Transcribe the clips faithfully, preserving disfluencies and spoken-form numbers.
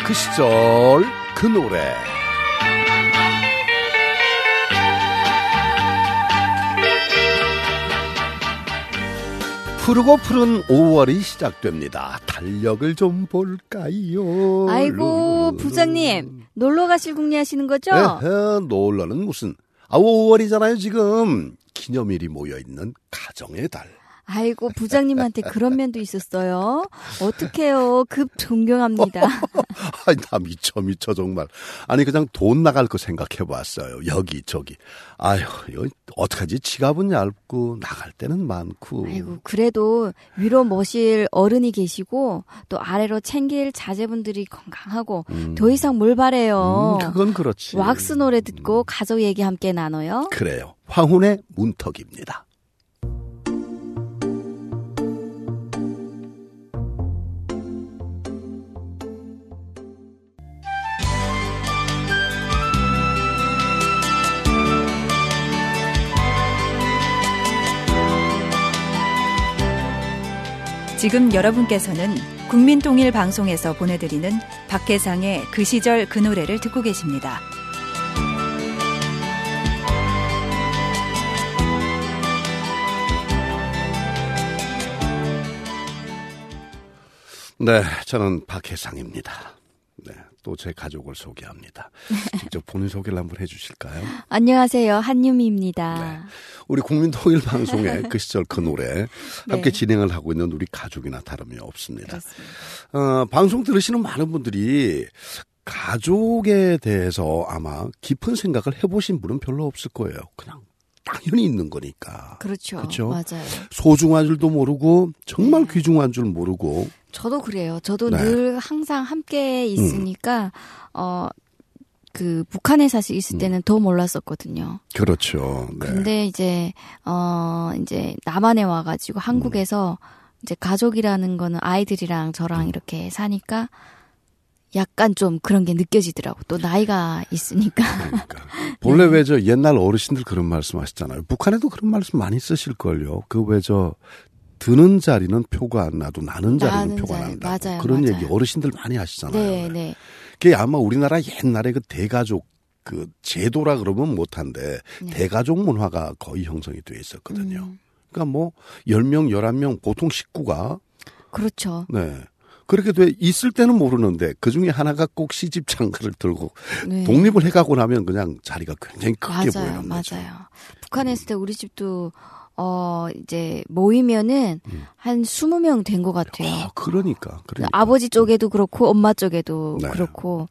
그 시절 그 노래. 푸르고 푸른 오월이 시작됩니다. 달력을 좀 볼까요? 아이고 부장님 놀러 가실 궁리하시는 거죠? 에헤, 놀러는 무슨. 아, 오월이잖아요 지금. 기념일이 모여있는 가정의 달. 아이고 부장님한테 그런 면도 있었어요. 어떡해요. 급 존경합니다. 아니, 나 미쳐 미쳐 정말. 아니 그냥 돈 나갈 거 생각해봤어요. 여기저기. 아휴 이거 어떡하지. 지갑은 얇고 나갈 때는 많고. 아이고 그래도 위로 모실 어른이 계시고 또 아래로 챙길 자제분들이 건강하고 음. 더 이상 뭘 바래요. 음, 그건 그렇지. 왁스 노래 듣고 음. 가족 얘기 함께 나눠요. 그래요. 황훈의 문턱입니다. 지금 여러분께서는 국민통일방송에서 보내드리는 박해상의 그 시절 그 노래를 듣고 계십니다. 네, 저는 박해상입니다. 네, 또 제 가족을 소개합니다. 직접 본인 소개를 한번 해주실까요? 안녕하세요, 한유미입니다. 네, 우리 국민통일방송의 그 시절 그 노래 함께 네. 진행을 하고 있는 우리 가족이나 다름이 없습니다. 어, 방송 들으시는 많은 분들이 가족에 대해서 아마 깊은 생각을 해보신 분은 별로 없을 거예요. 그냥 당연히 있는 거니까. 그렇죠. 그렇죠? 맞아요. 소중한 줄도 모르고 정말 네. 귀중한 줄 모르고. 저도 그래요. 저도 네. 늘 항상 함께 있으니까 음. 어, 그 북한에 사실 있을 때는 음. 더 몰랐었거든요. 그렇죠. 네. 근데 이제 어 이제 남한에 와가지고 한국에서 음. 이제 가족이라는 거는 아이들이랑 저랑 음. 이렇게 사니까. 약간 좀 그런 게 느껴지더라고. 또 나이가 있으니까. 그러니까. 본래 네. 왜 저 옛날 어르신들 그런 말씀 하시잖아요. 북한에도 그런 말씀 많이 쓰실걸요. 그 왜 저 드는 자리는 표가 안 나도 나는 자리는 나는 표가 자리. 난다. 맞아요, 그런 맞아요. 얘기 어르신들 많이 하시잖아요. 네, 네. 그게 아마 우리나라 옛날에 그 대가족 그 제도라 그러면 못한데 네. 대가족 문화가 거의 형성이 돼 있었거든요. 음. 그러니까 뭐 열 명, 열한 명 보통 식구가 그렇죠. 네. 그렇게 돼 있을 때는 모르는데 그중에 하나가 꼭 시집 장가를 들고 네. 독립을 해가고 나면 그냥 자리가 굉장히 크게 맞아요, 보이는 거죠. 맞아요. 북한에 있을 때 우리 집도 어 이제 모이면은 음. 한 스무 명 된 것 같아요. 아, 그러니까, 그러니까. 아버지 쪽에도 그렇고 엄마 쪽에도 네. 그렇고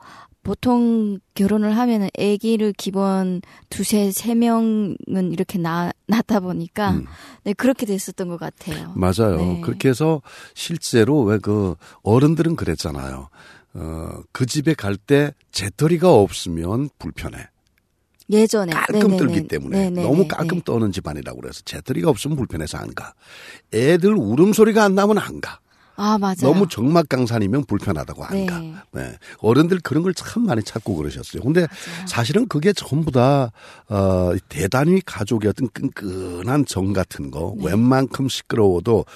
보통 결혼을 하면은 아기를 기본 두세 세 명은 이렇게 낳, 낳다 보니까 음. 네 그렇게 됐었던 것 같아요. 맞아요. 네. 그렇게 해서 실제로 왜 그 어른들은 그랬잖아요. 어, 그 집에 갈 때 재떨이가 없으면 불편해. 예전에 깔끔 네네네. 떨기 때문에 네네네. 너무 깔끔 떠는 집안이라고 그래서 재떨이가 없으면 불편해서 안 가. 애들 울음소리가 안 나면 안 가. 아, 맞아요. 너무 정막강산이면 불편하다고 안 네. 가. 네. 어른들 그런 걸 참 많이 찾고 그러셨어요. 근데 맞아요. 사실은 그게 전부 다, 어, 대단히 가족의 어떤 끈끈한 정 같은 거, 네. 웬만큼 시끄러워도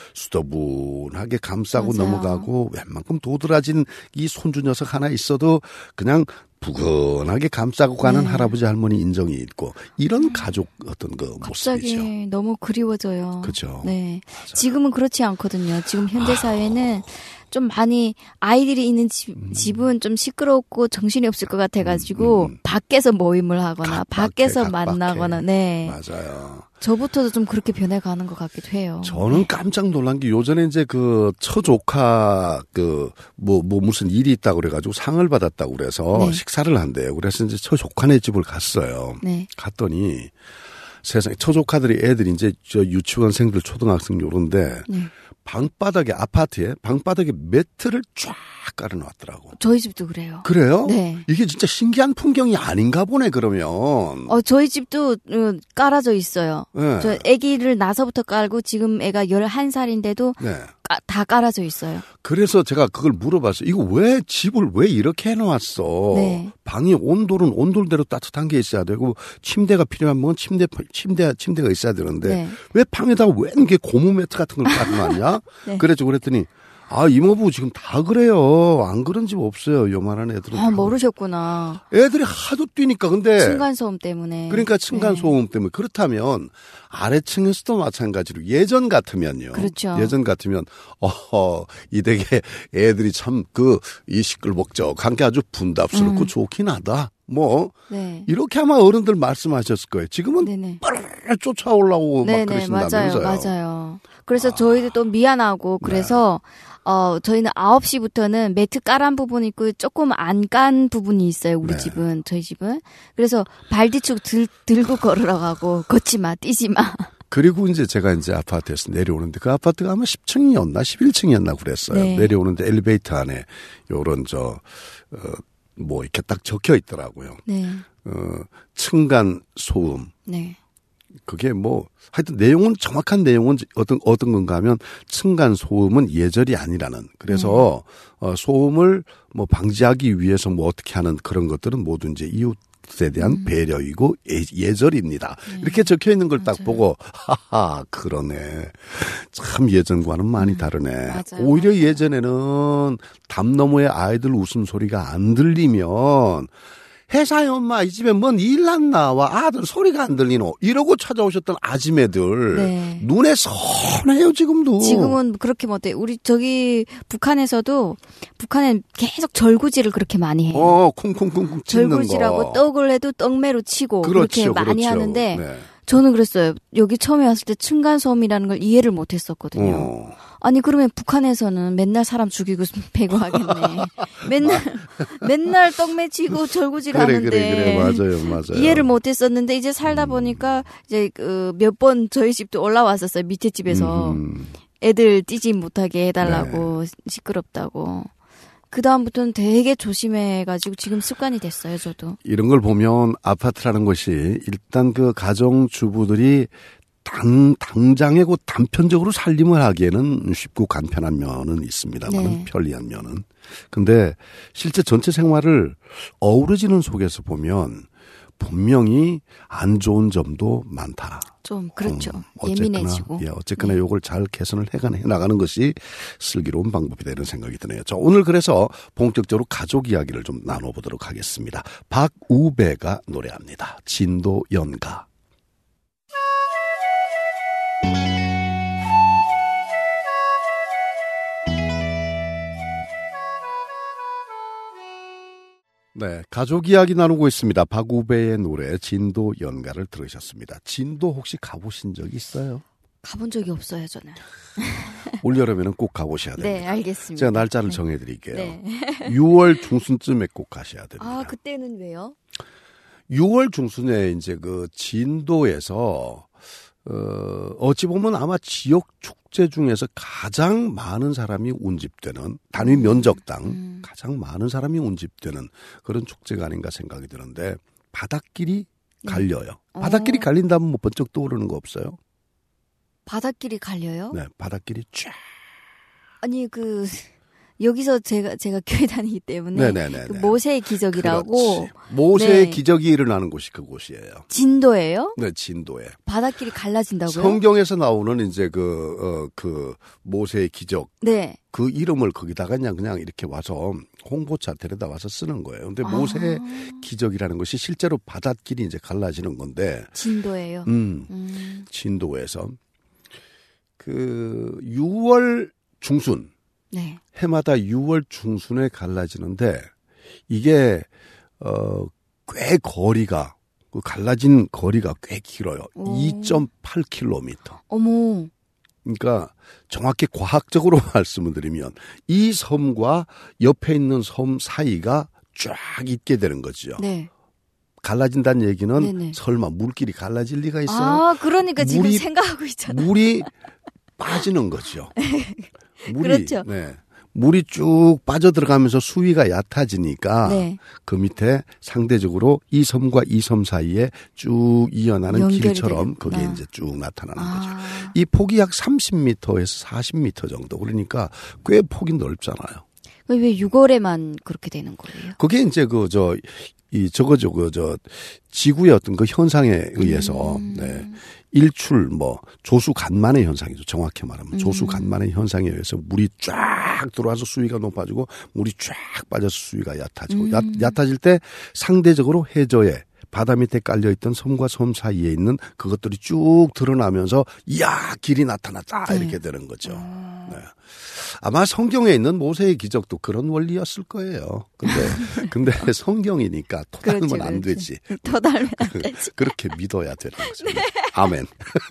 수더분하게 감싸고 맞아요. 넘어가고, 웬만큼 도드라진 이 손주 녀석 하나 있어도 그냥 부근하게 감싸고 가는 네. 할아버지 할머니 인정이 있고 이런 가족 어떤 그 갑자기 모습이죠. 너무 그리워져요. 그렇죠. 네, 맞아요. 지금은 그렇지 않거든요. 지금 현대 사회는 좀 많이 아이들이 있는 집, 음. 집은 좀 시끄럽고 정신이 없을 것 같아가지고 음, 음. 밖에서 모임을 하거나 밖에서 각박해, 만나거나 각박해. 네 맞아요. 저부터도 좀 그렇게 변해가는 것 같기도 해요. 저는 깜짝 놀란 게 요전에 이제 그 처조카 그 뭐 뭐 무슨 일이 있다고 그래가지고 상을 받았다고 그래서 네. 식사를 한대요. 그래서 이제 처조카네 집을 갔어요. 네. 갔더니 세상에 처조카들이 애들이 이제 저 유치원생들 초등학생 요런데 네. 방바닥에 아파트에 방바닥에 매트를 쫙 깔아놨더라고. 저희 집도 그래요. 그래요? 네. 이게 진짜 신기한 풍경이 아닌가 보네 그러면. 어 저희 집도 깔아져 있어요. 네. 저 아기를 나서부터 깔고 지금 애가 열한 살인데도 네. 까, 다 깔아져 있어요. 그래서 제가 그걸 물어봤어요. 이거 왜 집을 왜 이렇게 해놓았어? 네. 방이 온돌은 온돌대로 따뜻한 게 있어야 되고 침대가 필요하면 침대 침대 침대가 있어야 되는데 네. 왜 방에다가 왜 이게 고무 매트 같은 걸 깔아놨냐? 네. 그랬죠. 그랬더니 아, 이모부 지금 다 그래요. 안 그런 집 없어요. 요만한 애들은. 아, 모르셨구나. 애들이 하도 뛰니까. 근데. 층간소음 때문에. 그러니까 층간소음 네. 때문에. 그렇다면 아래층에서도 마찬가지로 예전 같으면요. 그렇죠. 예전 같으면, 어허, 이 댁에 애들이 참 그, 이 시끌벅적한 게 아주 분답스럽고 음. 좋긴 하다. 뭐. 네. 이렇게 아마 어른들 말씀하셨을 거예요. 지금은 빠르르 쫓아오려고 막 그러신다면서요. 맞아요. 맞아요. 그래서 아. 저희도 또 미안하고 그래서 네. 어, 저희는 아홉 시부터는 매트 깔은 부분이 있고 조금 안 깐 부분이 있어요. 우리 네. 집은, 저희 집은. 그래서 발뒤축 들, 들고 걸으러 가고, 걷지 마, 뛰지 마. 그리고 이제 제가 이제 아파트에서 내려오는데 그 아파트가 아마 십 층이었나 십일 층이었나 그랬어요. 네. 내려오는데 엘리베이터 안에 요런 저, 어, 뭐 이렇게 딱 적혀 있더라고요. 네. 어, 층간 소음. 네. 그게 뭐 하여튼 내용은 정확한 내용은 어떤 어떤 건가 하면 층간 소음은 예절이 아니라는 그래서 음. 어, 소음을 뭐 방지하기 위해서 뭐 어떻게 하는 그런 것들은 모두 이제 이웃에 대한 음. 배려이고 예, 예절입니다. 음. 이렇게 적혀 있는 걸 딱 보고 하하 그러네. 참 예전과는 많이 음. 다르네. 맞아요. 오히려 예전에는 담 너머의 아이들 웃음소리가 안 들리면 회사에 엄마 이 집에 뭔 일 났나 와 아들 소리가 안 들리노 이러고 찾아오셨던 아지매들 네. 눈에 선해요 지금도. 지금은 그렇게 못해. 우리 저기 북한에서도 북한엔 계속 절구질을 그렇게 많이 해요. 어 쿵쿵쿵쿵 찢는 절구질하고 거. 떡을 해도 떡매로 치고 그렇죠, 그렇게 많이 그렇죠. 하는데 네. 저는 그랬어요. 여기 처음에 왔을 때 층간소음이라는 걸 이해를 못했었거든요. 어. 아니 그러면 북한에서는 맨날 사람 죽이고 패고 하겠네. 맨날 맨날 떡매치고 절구질 그래, 하는데 그래 그래 맞아요 맞아요. 이해를 못했었는데 이제 살다 보니까 이제 그 몇 번 저희 집도 올라왔었어요. 밑에 집에서 음. 애들 뛰지 못하게 해달라고 네. 시끄럽다고. 그 다음부터는 되게 조심해가지고 지금 습관이 됐어요, 저도. 이런 걸 보면 아파트라는 것이 일단 그 가정주부들이 당, 당장에 그 단편적으로 살림을 하기에는 쉽고 간편한 면은 있습니다만 네. 편리한 면은. 근데 실제 전체 생활을 어우러지는 속에서 보면 분명히 안 좋은 점도 많다. 좀 그렇죠. 음, 어쨌거나, 예민해지고. 예, 어쨌거나 네. 요걸 잘 개선을 해 나가는 것이 슬기로운 방법이다 이런 생각이 드네요. 자, 오늘 그래서 본격적으로 가족 이야기를 좀 나눠보도록 하겠습니다. 박우배가 노래합니다. 진도 연가. 네, 가족 이야기 나누고 있습니다. 박우배의 노래 진도 연가를 들으셨습니다. 진도 혹시 가보신 적 있어요? 가본 적이 없어요, 저는. 올여름에는 꼭 가보셔야 됩니다. 네, 알겠습니다. 제가 날짜를 네. 정해드릴게요. 네. 유월 중순쯤에 꼭 가셔야 됩니다. 아, 그때는 왜요? 유월 중순에 이제 그 진도에서 어, 어찌 보면 아마 지역 축제 중에서 가장 많은 사람이 운집되는 단위 면적당 음. 가장 많은 사람이 운집되는 그런 축제가 아닌가 생각이 드는데 바닷길이 네. 갈려요. 바닷길이 어. 갈린다면 뭐 번쩍 떠오르는 거 없어요? 바닷길이 갈려요? 네, 바닷길이 쫙. 아니 그 여기서 제가 제가 교회 다니기 때문에 그 모세의 기적이라고 그렇지. 모세의 네. 기적이 일어나는 곳이 그곳이에요. 진도예요? 네, 진도에. 바닷길이 갈라진다고요? 성경에서 나오는 이제 그, 어, 그 모세의 기적. 네. 그 이름을 거기다가 그냥 그냥 이렇게 와서 홍보차 데려다 와서 쓰는 거예요. 근데 아. 모세의 기적이라는 것이 실제로 바닷길이 이제 갈라지는 건데. 진도예요. 음. 음. 진도에서 그 유월 중순. 네. 해마다 유월 중순에 갈라지는데 이게 어, 꽤 거리가 그 갈라진 거리가 꽤 길어요. 오. 이 점 팔 킬로미터. 어머. 그러니까 정확히 과학적으로 말씀을 드리면 이 섬과 옆에 있는 섬 사이가 쫙 있게 되는 거죠. 네. 갈라진다는 얘기는 네네. 설마 물길이 갈라질 리가 있어요? 아, 그러니까 지금 물이, 생각하고 있잖아요. 물이 빠지는 거죠. 물이, 그렇죠. 네. 물이 쭉 빠져들어가면서 수위가 얕아지니까 네. 그 밑에 상대적으로 이 섬과 이 섬 사이에 쭉 이어나는 길처럼 그게 아. 이제 쭉 나타나는 아. 거죠. 이 폭이 약 삼십 미터에서 사십 미터 정도. 그러니까 꽤 폭이 넓잖아요. 왜, 왜 유월에만 그렇게 되는 거예요? 그게 이제 그, 저, 이, 저거, 저거, 저, 지구의 어떤 그 현상에 의해서, 음. 네. 일출, 뭐, 조수간만의 현상이죠. 정확히 말하면. 음. 조수간만의 현상에 의해서 물이 쫙 들어와서 수위가 높아지고, 물이 쫙 빠져서 수위가 얕아지고, 음. 얕, 얕아질 때 상대적으로 해저에 바다 밑에 깔려있던 섬과 섬 사이에 있는 그것들이 쭉 드러나면서 이야 길이 나타났다 네. 이렇게 되는 거죠. 네. 아마 성경에 있는 모세의 기적도 그런 원리였을 거예요. 근데 근데 성경이니까 토달면 그렇지, 안 되지. 토달면 안 되지. 그렇게 믿어야 되는 거죠. 네. 아멘.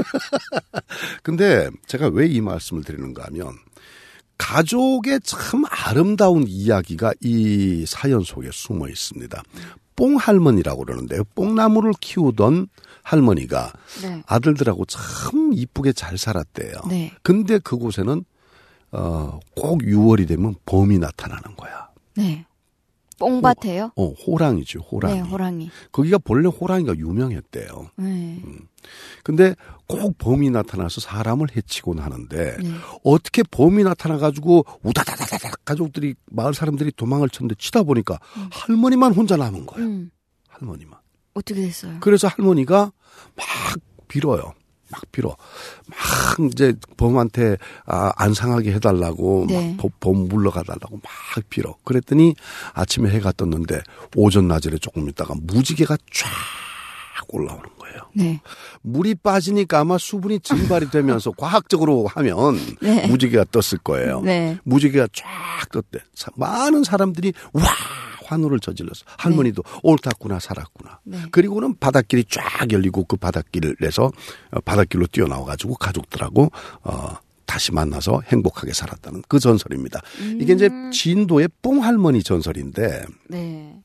근데 제가 왜 이 말씀을 드리는가 하면 가족의 참 아름다운 이야기가 이 사연 속에 숨어 있습니다. 뽕할머니라고 그러는데요. 뽕나무를 키우던 할머니가 네. 아들들하고 참 이쁘게 잘 살았대요. 네. 근데 그곳에는 어, 꼭 유월이 되면 범이 나타나는 거야. 네. 뽕밭에요? 어, 호랑이죠, 호랑이. 네, 호랑이. 거기가 본래 호랑이가 유명했대요. 네. 음. 근데 꼭 범이 나타나서 사람을 해치곤 하는데 네. 어떻게 범이 나타나가지고 우다다다다닥 가족들이 마을 사람들이 도망을 쳤는데 치다 보니까 음. 할머니만 혼자 남은 거예요. 음. 할머니만. 어떻게 됐어요? 그래서 할머니가 막 빌어요. 막 빌어. 막 이제 범한테 아, 안 상하게 해달라고 네. 막 범 물러가달라고 막 빌어. 그랬더니 아침에 해가 떴는데 오전 낮에 조금 있다가 무지개가 쫙 올라오는 거예요. 네. 물이 빠지니까 아마 수분이 증발이 되면서 과학적으로 하면 네. 무지개가 떴을 거예요. 네. 무지개가 쫙 떴대. 많은 사람들이 와 환호를 저질렀어. 할머니도 네. 옳았구나 살았구나. 네. 그리고는 바닷길이 쫙 열리고 그 바닷길을 내서 바닷길로 뛰어나와가지고 가족들하고 어, 다시 만나서 행복하게 살았다는 그 전설입니다. 음. 이게 이제 진도의 뽕할머니 전설인데 네.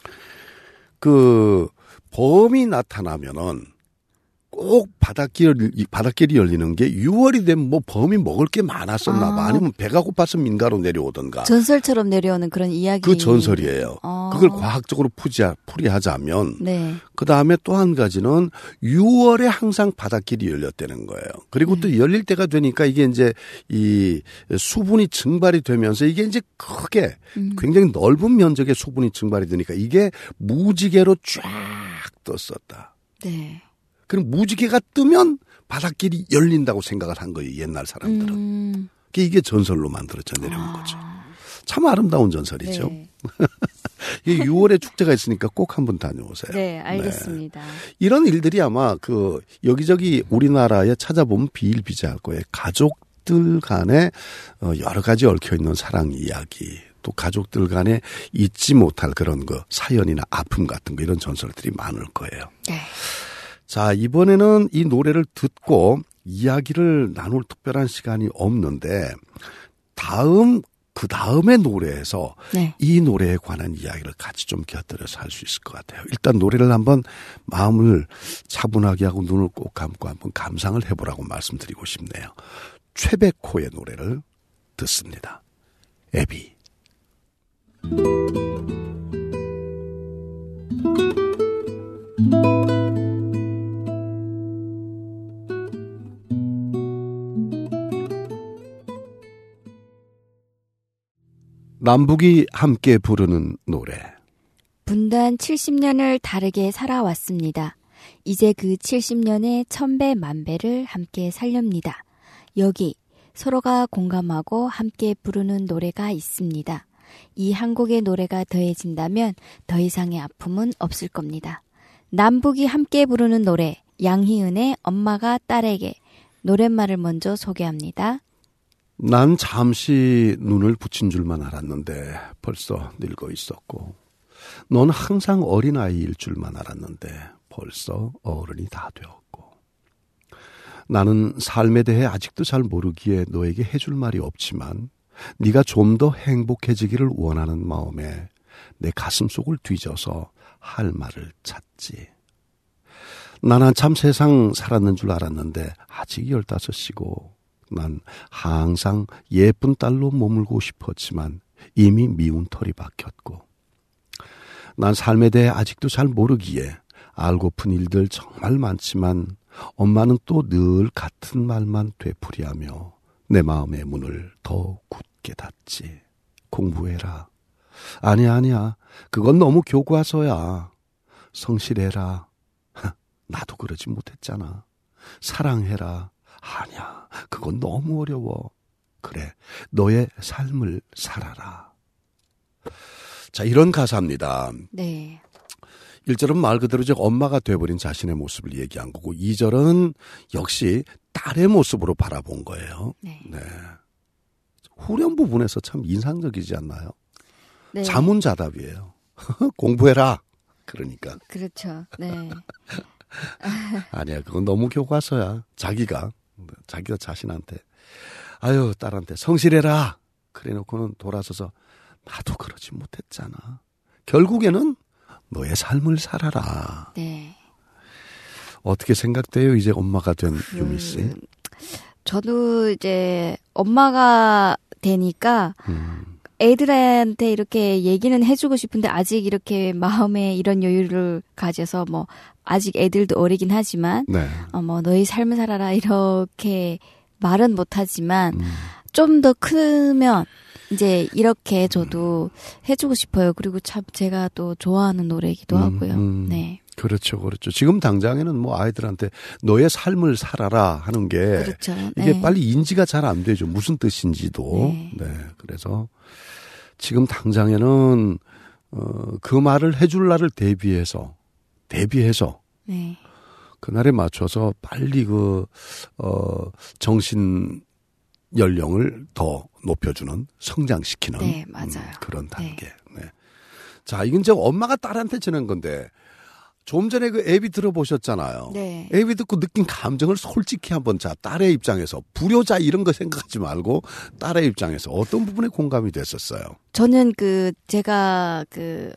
그 범이 나타나면은 꼭 바닷길, 바닷길이 열리는 게 유월이 되면 뭐 범이 먹을 게 많았었나 아. 봐. 아니면 배가 고파서 민가로 내려오던가. 전설처럼 내려오는 그런 이야기. 그 전설이에요. 아. 그걸 과학적으로 풀이, 풀이하자면. 네. 그 다음에 또 한 가지는 유월에 항상 바닷길이 열렸다는 거예요. 그리고 네. 또 열릴 때가 되니까 이게 이제 이 수분이 증발이 되면서 이게 이제 크게 음. 굉장히 넓은 면적의 수분이 증발이 되니까 이게 무지개로 쫙 떴었다. 네. 그럼 무지개가 뜨면 바닷길이 열린다고 생각을 한 거예요. 옛날 사람들은. 음. 이게 전설로 만들어져 내려온 아. 거죠. 참 아름다운 전설이죠. 네. 이게 유월에 축제가 있으니까 꼭 한번 다녀오세요. 네, 알겠습니다. 네. 이런 일들이 아마 그 여기저기 우리나라에 찾아보면 비일비재할 거예요. 가족들 간에 여러 가지 얽혀 있는 사랑 이야기. 또 가족들 간에 잊지 못할 그런 그 사연이나 아픔 같은 거 이런 전설들이 많을 거예요. 네. 자, 이번에는 이 노래를 듣고 이야기를 나눌 특별한 시간이 없는데 다음 그 다음의 노래에서 네. 이 노래에 관한 이야기를 같이 좀 곁들여서 할 수 있을 것 같아요. 일단 노래를 한번 마음을 차분하게 하고 눈을 꼭 감고 한번 감상을 해보라고 말씀드리고 싶네요. 최백호의 노래를 듣습니다. 애비. 남북이 함께 부르는 노래. 분단 칠십 년을 다르게 살아왔습니다. 이제 그 칠십 년의 천배 만배를 함께 살렵니다. 여기 서로가 공감하고 함께 부르는 노래가 있습니다. 이 한 곡의 노래가 더해진다면 더 이상의 아픔은 없을 겁니다. 남북이 함께 부르는 노래, 양희은의 엄마가 딸에게. 노랫말을 먼저 소개합니다. 난 잠시 눈을 붙인 줄만 알았는데 벌써 늙어 있었고, 넌 항상 어린아이일 줄만 알았는데 벌써 어른이 다 되었고, 나는 삶에 대해 아직도 잘 모르기에 너에게 해줄 말이 없지만 네가 좀 더 행복해지기를 원하는 마음에 내 가슴속을 뒤져서 할 말을 찾지. 난 한참 세상 살았는 줄 알았는데 아직 열다섯이고, 난 항상 예쁜 딸로 머물고 싶었지만 이미 미운 털이 박혔고, 난 삶에 대해 아직도 잘 모르기에 알고픈 일들 정말 많지만 엄마는 또 늘 같은 말만 되풀이하며 내 마음의 문을 더 굳게 닫지. 공부해라. 아니야, 아니야. 그건 너무 교과서야. 성실해라. 나도 그러지 못했잖아. 사랑해라. 아니야. 그건 너무 어려워. 그래. 너의 삶을 살아라. 자, 이런 가사입니다. 네. 일 절은 말 그대로 즉 엄마가 돼버린 자신의 모습을 얘기한 거고, 이 절은 역시 딸의 모습으로 바라본 거예요. 네. 네. 후렴 부분에서 참 인상적이지 않나요? 네. 자문자답이에요. 공부해라. 그러니까. 그렇죠. 네. 아니야, 그건 너무 교과서야. 자기가, 자기가 자신한테, 아유, 딸한테 성실해라. 그래 놓고는 돌아서서, 나도 그러지 못했잖아. 결국에는 너의 삶을 살아라. 네. 어떻게 생각돼요? 이제 엄마가 된 그, 유미 씨. 저도 이제 엄마가 되니까 음. 애들한테 이렇게 얘기는 해주고 싶은데 아직 이렇게 마음에 이런 여유를 가져서 뭐 아직 애들도 어리긴 하지만 네. 어, 뭐 너희 삶을 살아라 이렇게 말은 못하지만 음. 좀 더 크면 이제 이렇게 저도 음. 해주고 싶어요. 그리고 참 제가 또 좋아하는 노래이기도 음, 하고요. 음. 네. 그렇죠, 그렇죠. 지금 당장에는 뭐 아이들한테 너의 삶을 살아라 하는 게 그렇죠. 이게 네. 빨리 인지가 잘 안 되죠. 무슨 뜻인지도. 네. 네. 그래서 지금 당장에는 어, 그 말을 해줄 날을 대비해서 대비해서 네. 그날에 맞춰서 빨리 그 어, 정신 연령을 더 높여주는, 성장시키는 네, 맞아요. 음, 그런 단계. 네. 네. 자, 이건 이제 엄마가 딸한테 전한 건데 좀 전에 그 애비 들어보셨잖아요. 네. 애비 듣고 느낀 감정을 솔직히 한번, 자, 딸의 입장에서 불효자 이런 거 생각하지 말고 딸의 입장에서 어떤 부분에 공감이 됐었어요? 저는 그 제가 그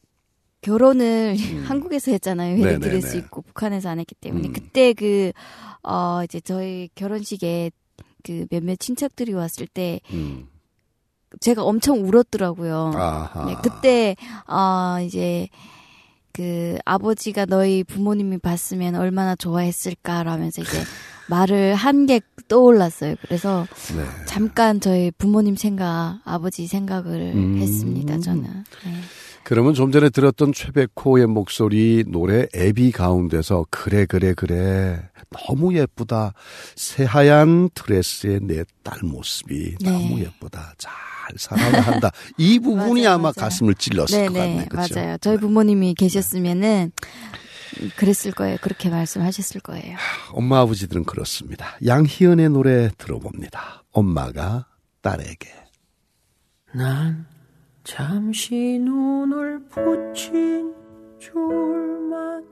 결혼을 음. 한국에서 했잖아요. 회를 드릴 수 있고 북한에서 안 했기 때문에 음. 그때 그 어 이제 저희 결혼식에 그 몇몇 친척들이 왔을 때 음. 제가 엄청 울었더라고요. 네, 그때 어 이제 그 아버지가 너희 부모님이 봤으면 얼마나 좋아했을까라면서 이제 말을 한 게 떠올랐어요. 그래서 네. 잠깐 저희 부모님 생각, 아버지 생각을 음. 했습니다. 저는. 네. 그러면 좀 전에 들었던 최백호의 목소리 노래 애비 가운데서 그래 그래 그래 너무 예쁘다. 새하얀 드레스의 내 딸 모습이 네. 너무 예쁘다. 잘 살아야 한다. 이 부분이 맞아요, 아마 맞아요. 가슴을 찔렀을 네네, 것 같네. 그렇죠? 맞아요. 저희 부모님이 계셨으면은 그랬을 거예요. 그렇게 말씀하셨을 거예요. 엄마 아버지들은 그렇습니다. 양희은의 노래 들어봅니다. 엄마가 딸에게. 난 잠시 눈을 붙인 줄만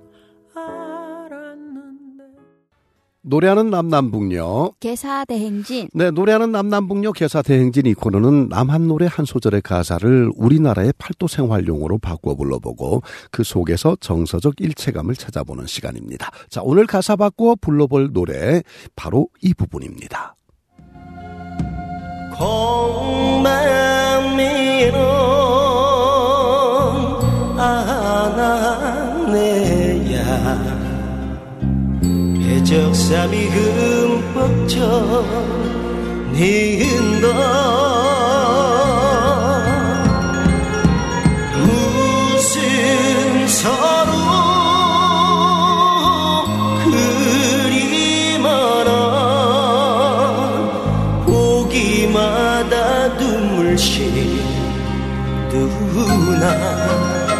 알았는데. 노래하는 남남북녀 개사대행진. 네, 노래하는 남남북녀 개사대행진 이 코너는 남한 노래 한 소절의 가사를 우리나라의 팔도 생활용어로 바꿔 불러보고 그 속에서 정서적 일체감을 찾아보는 시간입니다. 자, 오늘 가사 바꾸어 불러볼 노래 바로 이 부분입니다. 콩만미는 아나네야 배적삼이 흠뻑 젖는다 무슨 서로 그리 많아 보기마다 눈물씩 누나.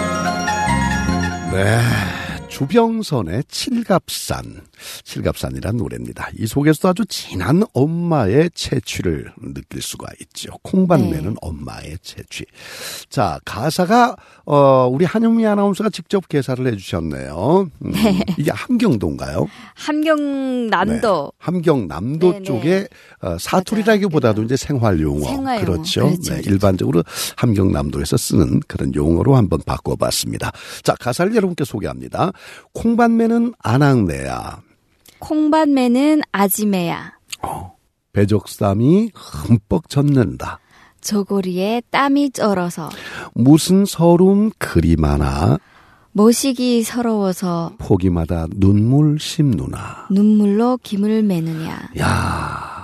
네, 주병선의 칠갑산, 칠갑산이란 노래입니다. 이 속에서도 아주 진한 엄마의 채취를 느낄 수가 있죠. 콩밭매는 네. 엄마의 채취. 자, 가사가 어, 우리 한영미 아나운서가 직접 개사를 해주셨네요. 음, 네. 이게 함경도인가요? 함경남도. 네, 함경남도 네네. 쪽에 어, 사투리라기보다도 이제 생활용어. 생활용어. 그렇죠. 그렇죠. 네, 일반적으로 함경남도에서 쓰는 그런 용어로 한번 바꿔봤습니다. 자, 가사를 여러분께 소개합니다. 콩밭매는 아낙네야. 콩밭매는 아지매야. 어, 배적삼이 흠뻑 젖는다. 저고리에 땀이 쩔어서. 무슨 서름 그리 많아. 모시기 서러워서. 포기마다 눈물 씹누나. 눈물로 김을 매느냐. 야,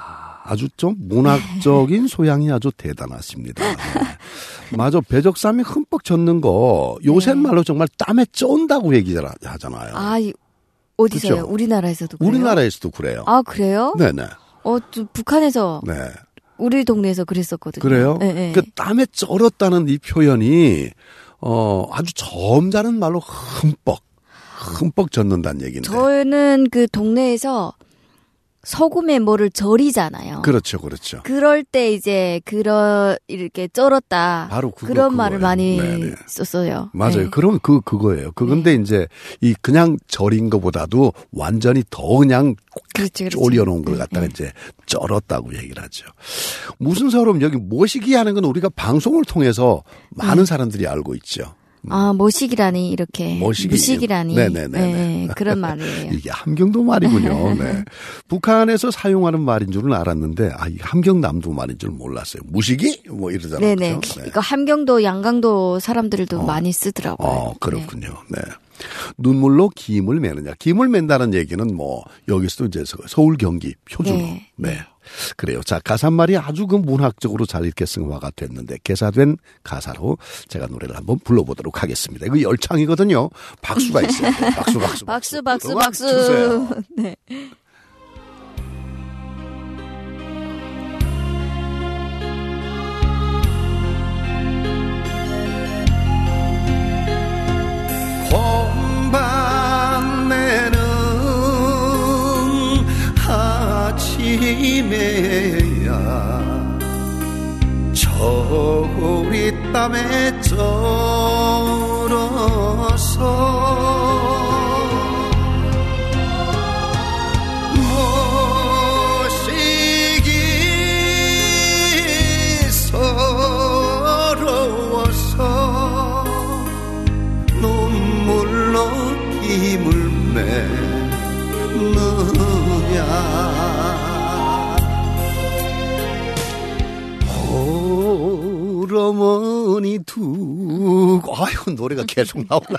아주 좀 문학적인 소양이 아주 대단하십니다. 네. 맞아. 배적삼이 흠뻑 젖는 거 요새 네. 말로 정말 땀에 쩐다고 얘기하잖아요. 아, 어디서요? 그렇죠? 우리나라에서도 그래요? 우리나라에서도 그래요. 아, 그래요? 네네. 어, 좀 북한에서. 네. 우리 동네에서 그랬었거든요. 그래요? 네, 네. 그 땀에 쩔었다는 이 표현이 어 아주 점잖은 말로 흠뻑 흠뻑 젖는다는 얘기인데. 저는 그 동네에서 소금에 뭐를 절이잖아요. 그렇죠, 그렇죠. 그럴 때 이제 그런 이렇게 쩔었다. 바로 그거, 그런 그거예요. 말을 많이 네네. 썼어요. 맞아요. 네. 그럼 그 그거예요. 그건데 네. 이제 이 그냥 절인 것보다도 완전히 더 그냥 그렇지, 그렇지. 졸여놓은 걸 갖다가 네. 이제 쩔었다고 얘기를 하죠. 무슨 서름 여기 모시기 하는 건 우리가 방송을 통해서 많은 네. 사람들이 알고 있죠. 아, 모시기라니 이렇게 모시기. 무시기라니 네네네. 네, 그런 말이에요. 이게 함경도 말이군요. 네. 북한에서 사용하는 말인 줄은 알았는데 아, 이 함경남도 말인 줄 몰랐어요. 무시기? 뭐 이러잖아요. 네네. 그렇죠? 네. 이거 함경도 양강도 사람들도 어. 많이 쓰더라고요. 어, 그렇군요. 네. 네. 눈물로 김을 매느냐. 김을 맨다는 얘기는 뭐 여기서도 이제 서울 경기 표준어. 네. 네. 그래요. 자, 가사말이 아주 그 문학적으로 잘 이렇게 승화가 됐는데 개사된 가사로 제가 노래를 한번 불러보도록 하겠습니다. 이거 열창이거든요. 박수가 있어요. 박수, 박수, 박수, 박수, 박수. 주세요. 네. 봄밤에는 아침에야 저고리 땀에 쩔어서 모시기 서러워서 눈물로 힘을 내느냐 어머니 두고 아유 노래가 계속 나오려고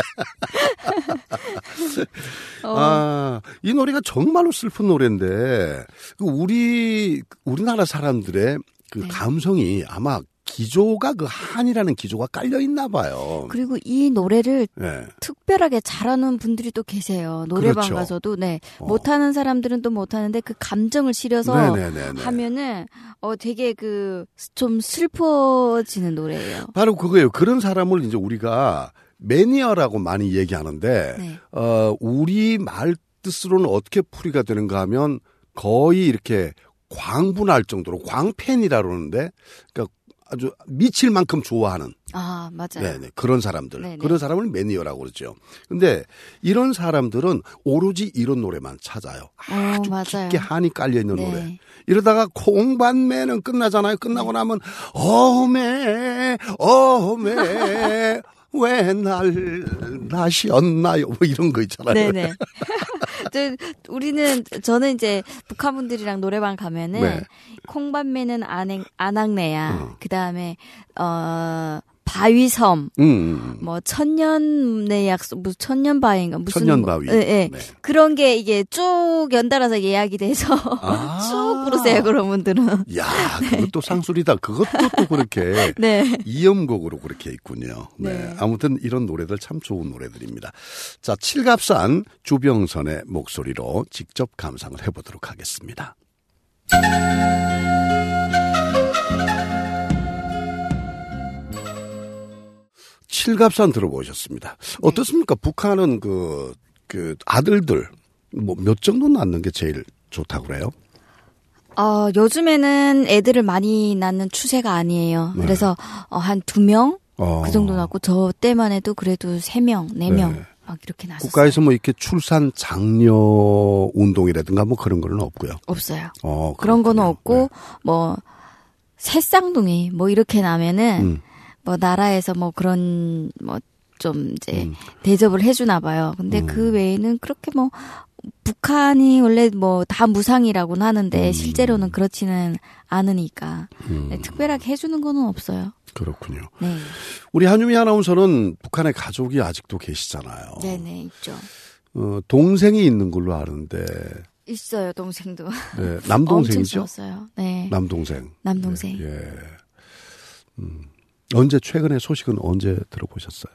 어. 아, 이 노래가 정말로 슬픈 노래인데 우리 우리나라 사람들의 그 네. 감성이 아마 기조가 그 한이라는 기조가 깔려 있나 봐요. 그리고 이 노래를 네. 특별하게 잘하는 분들이 또 계세요. 노래방 그렇죠. 가서도 네 어. 못하는 사람들은 또 못하는데 그 감정을 실어서 네네네네. 하면은 어 되게 그 좀 슬퍼지는 노래예요. 바로 그거예요. 그런 사람을 이제 우리가 매니아라고 많이 얘기하는데 네. 어 우리 말 뜻으로는 어떻게 풀이가 되는가 하면 거의 이렇게 광분할 정도로 광팬이라 그러는데 그러니까 아주 미칠 만큼 좋아하는. 아, 맞아요. 네네. 그런 사람들. 네네. 그런 사람을 매니어라고 그러죠. 근데 이런 사람들은 오로지 이런 노래만 찾아요. 아주 오, 깊게 한이 깔려있는 네. 노래. 이러다가 콩반매는 끝나잖아요. 끝나고 네. 나면 어메 어메 왜 날 나셨나요? 뭐 이런 거 있잖아요. 네네. 우리는 저는 이제 북한 분들이랑 노래방 가면은 네. 콩밤매는 안행, 안악내야. 어. 그 다음에 어 바위섬, 음. 뭐 천년내 약속, 무슨 천년바위인가 무슨 천년바위. 뭐, 예, 예. 네. 그런 게 이게 쭉 연달아서 예약이 돼서 아. 쭉 부르세요 그런 분들은. 야, 그것도 상술이다. 그것도 또 그렇게 네. 이음곡으로 그렇게 있군요. 네. 네. 아무튼 이런 노래들 참 좋은 노래들입니다. 자, 칠갑산 주병선의 목소리로 직접 감상을 해보도록 하겠습니다. 칠갑산 들어보셨습니다. 어떻습니까? 북한은 그, 그 아들들 뭐 몇 정도 낳는 게 제일 좋다고 그래요? 어, 요즘에는 애들을 많이 낳는 추세가 아니에요. 네. 그래서 어, 한 두 명? 어. 그 정도 낳고 저 때만 해도 그래도 세 명, 네 명 네. 막 이렇게 낳았어요. 국가에서 뭐 이렇게 출산 장려 운동이라든가 뭐 그런 거는 없고요. 없어요. 어, 그런 거는 그렇군요. 없고 네. 뭐 새쌍둥이 뭐 이렇게 나면은 음. 뭐 나라에서 뭐 그런 뭐 좀 이제 음. 대접을 해주나 봐요. 근데 음. 그 외에는 그렇게 뭐 북한이 원래 뭐 다 무상이라고는 하는데 음. 실제로는 그렇지는 않으니까 음. 네, 특별하게 해주는 거는 없어요. 그렇군요. 네, 우리 한유미 아나운서는 북한에 가족이 아직도 계시잖아요. 네네 있죠. 어, 동생이 있는 걸로 아는데 있어요, 동생도. 네, 남동생이죠? 엄청 싸웠어요. 네. 남동생. 남동생. 예. 예. 음. 언제 최근에 소식은 언제 들어보셨어요?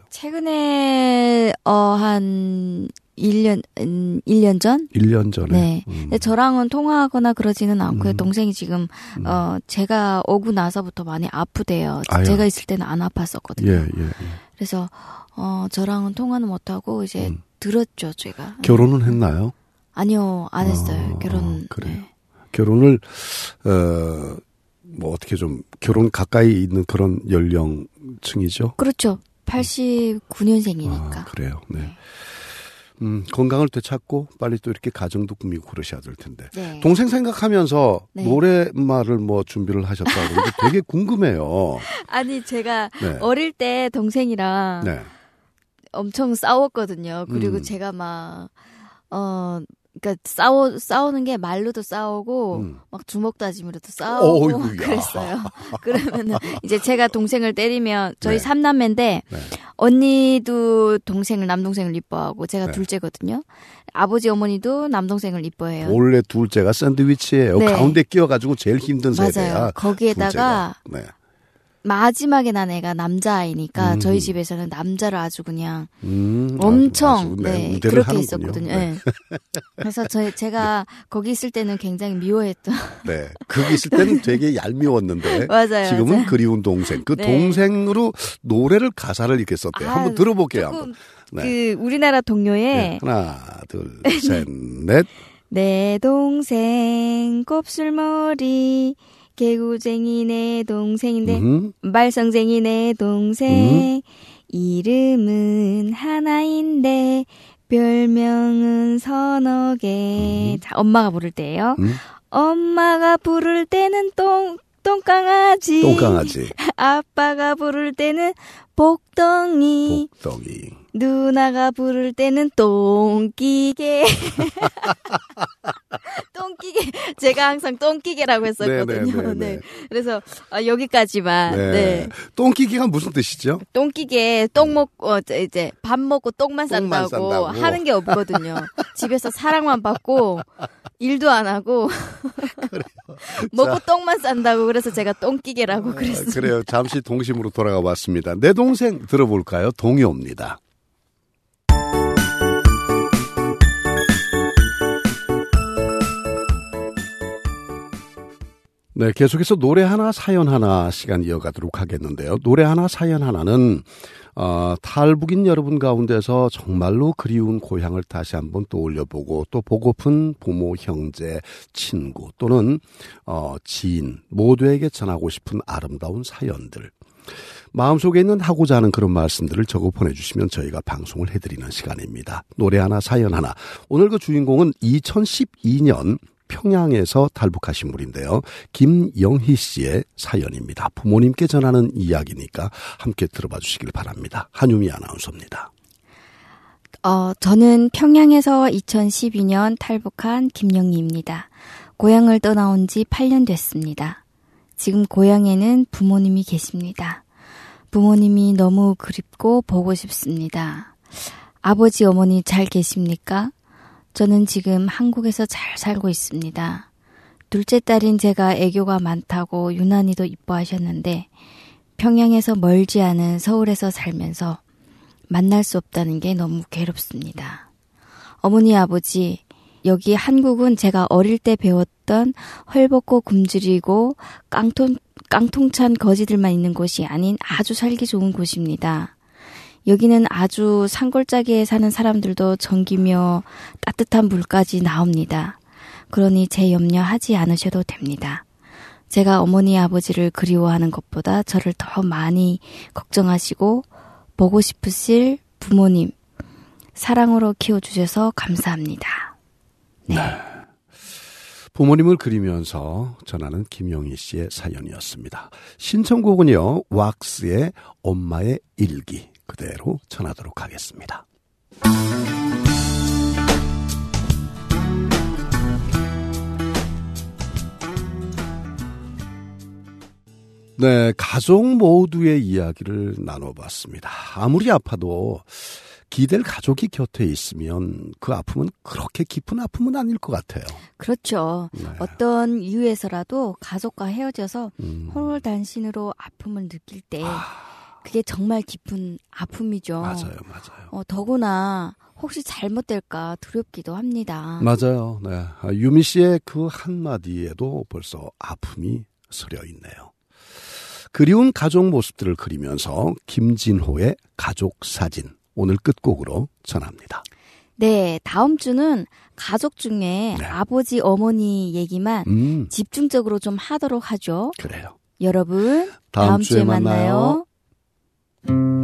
최근에 어 한 일 년 음, 일 년 전? 일 년 전에. 네. 음. 근데 저랑은 통화하거나 그러지는 않고요. 음. 동생이 지금 음. 어 제가 오고 나서부터 많이 아프대요. 아유. 제가 있을 때는 안 아팠었거든요. 예, 예, 예. 그래서 어 저랑은 통화는 못 하고 이제 음. 들었죠, 제가. 결혼은 했나요? 아니요, 안 했어요. 아, 결혼. 그래요. 네. 결혼을 어 뭐 어떻게 좀 결혼 가까이 있는 그런 연령층이죠? 그렇죠. 팔십구 년생이니까. 아, 그래요. 네. 음, 건강을 되찾고 빨리 또 이렇게 가정도 꾸미고 그러셔야 될 텐데. 네. 동생 생각하면서 네. 노래말을 뭐 준비를 하셨다고 그러는데 되게 궁금해요. 아니, 제가 네. 어릴 때 동생이랑 네. 엄청 싸웠거든요. 그리고 음. 제가 막, 어, 그니까 싸워, 싸우는 게 말로도 싸우고, 음. 막 주먹 다짐으로도 싸우고, 어이구야. 그랬어요. 그러면은, 이제 제가 동생을 때리면, 저희 네. 삼남매인데, 네. 언니도 동생을, 남동생을 이뻐하고, 제가 네. 둘째거든요. 아버지, 어머니도 남동생을 이뻐해요. 원래 둘째가 샌드위치예요. 네. 가운데 끼어가지고 제일 힘든 세대야. 맞아요. 거기에다가, 둘째가. 네. 마지막에 난 애가 남자아이니까 음. 저희 집에서는 남자를 아주 그냥 음, 엄청 아주, 아주, 네, 우대를 그렇게 하는군요. 있었거든요. 네. 네. 그래서 저, 제가 거기 있을 때는 굉장히 미워했던. 네. 거기 있을 때는 되게 얄미웠는데 맞아요. 지금은 맞아요. 그리운 동생. 그 네. 동생으로 노래를 가사를 이렇게 썼대요. 아, 한번 들어볼게요. 조금 한번. 네. 그 우리나라 동요에 네. 하나, 둘, 셋, 넷. 내 동생 곱슬머리 개구쟁이 내 동생인데 음. 말썽쟁이 내 동생 이름은 하나인데 별명은 서너 개. 음. 자, 엄마가 부를 때예요. 음. 엄마가 부를 때는 똥 똥강아지. 똥강아지. 아빠가 부를 때는 복덩이. 복덩이. 누나가 부를 때는 똥기계. 똥기계. 제가 항상 똥기계라고 했었거든요. 네네네네. 네. 그래서 아, 여기까지만. 네. 네. 똥기기가 무슨 뜻이죠? 똥기계 똥 먹고 어, 이제 밥 먹고 똥만 똥만 싼다고, 싼다고. 하는 게 없거든요. 집에서 사랑만 받고 일도 안 하고 먹고 자. 똥만 싼다고 그래서 제가 똥기계라고 그랬어요. 아, 그래요. 잠시 동심으로 돌아가 봤습니다. 내 동생 들어볼까요? 동요입니다. 네, 계속해서 노래 하나 사연 하나 시간 이어가도록 하겠는데요. 노래 하나 사연 하나는 어, 탈북인 여러분 가운데서 정말로 그리운 고향을 다시 한번 떠올려보고 또 보고픈 부모, 형제, 친구 또는 어, 지인 모두에게 전하고 싶은 아름다운 사연들. 마음속에 있는 하고자 하는 그런 말씀들을 적어 보내주시면 저희가 방송을 해드리는 시간입니다. 노래 하나 사연 하나. 오늘 그 주인공은 이천십이 년 평양에서 탈북하신 분인데요. 김영희 씨의 사연입니다. 부모님께 전하는 이야기니까 함께 들어봐 주시길 바랍니다. 한유미 아나운서입니다. 어, 저는 평양에서 이천십이 년 탈북한 김영희입니다. 고향을 떠나온 지 팔 년 됐습니다. 지금 고향에는 부모님이 계십니다. 부모님이 너무 그립고 보고 싶습니다. 아버지, 어머니 잘 계십니까? 저는 지금 한국에서 잘 살고 있습니다. 둘째 딸인 제가 애교가 많다고 유난히도 이뻐하셨는데 평양에서 멀지 않은 서울에서 살면서 만날 수 없다는 게 너무 괴롭습니다. 어머니, 아버지, 여기 한국은 제가 어릴 때 배웠던 헐벗고 굶주리고 깡통, 깡통찬 거지들만 있는 곳이 아닌 아주 살기 좋은 곳입니다. 여기는 아주 산골짜기에 사는 사람들도 정기며 따뜻한 물까지 나옵니다. 그러니 제 염려하지 않으셔도 됩니다. 제가 어머니 아버지를 그리워하는 것보다 저를 더 많이 걱정하시고 보고 싶으실 부모님 사랑으로 키워주셔서 감사합니다. 네. 네. 부모님을 그리면서 전하는 김영희 씨의 사연이었습니다. 신청곡은요. 왁스의 엄마의 일기 그대로 전하도록 하겠습니다. 네, 가족 모두의 이야기를 나눠봤습니다. 아무리 아파도 기댈 가족이 곁에 있으면 그 아픔은 그렇게 깊은 아픔은 아닐 것 같아요. 그렇죠. 네. 어떤 이유에서라도 가족과 헤어져서 음. 홀단신으로 아픔을 느낄 때 아. 그게 정말 깊은 아픔이죠. 맞아요. 맞아요. 어, 더구나 혹시 잘못될까 두렵기도 합니다. 맞아요. 네. 유미 씨의 그 한마디에도 벌써 아픔이 서려 있네요. 그리운 가족 모습들을 그리면서 김진호의 가족 사진 오늘 끝곡으로 전합니다. 네, 다음 주는 가족 중에 네. 아버지, 어머니 얘기만 음. 집중적으로 좀 하도록 하죠. 그래요. 여러분, 다음, 다음 주에, 주에 만나요. 만나요.